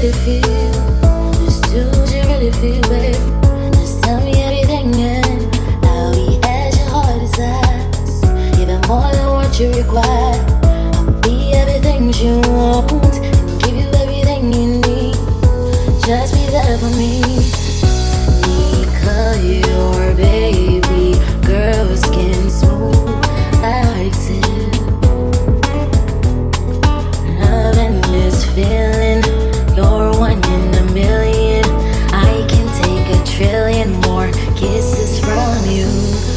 really feel. Just do what you really feel, babe. Just tell me everything and I'll be as your heart desires. Even more than what you require. I'll be everything you want and give you everything you need. Just be there for me. Because your baby girl skin smooth like silk. Loving this feeling, you're one in a million. I can take a trillion more kisses from you.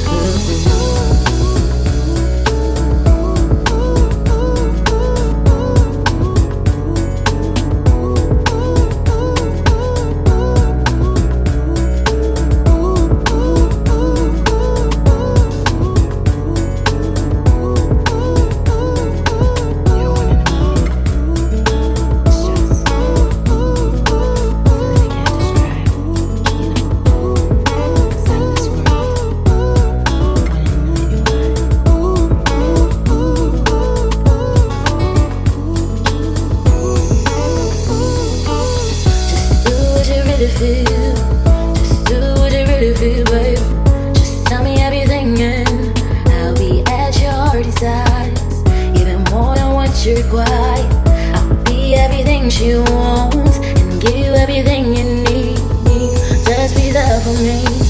Feel. Just do what you really feel, babe. Just tell me everything and I'll be at your heart desires. Even more than what you require. I'll be everything she wants and give you everything you need. Just be there for me.